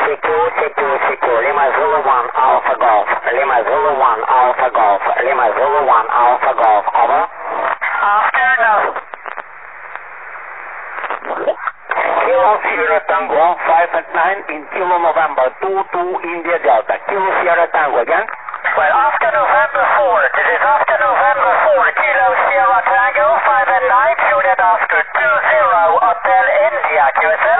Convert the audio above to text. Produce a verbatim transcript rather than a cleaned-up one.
Secure, secure, secure. Lima Zulu one Alpha Golf. Lima Zulu one Alpha Golf. Lima Zulu one Alpha Golf. Over. Afternoon. Kilo Sierra Tango five at nine in Kilo November two two India Delta. Kilo Sierra Tango again. Well, after November four, this is after November four, Kilo Sierra Tango five at nine, Juliet Oscar two zero, Hotel India, Q S A.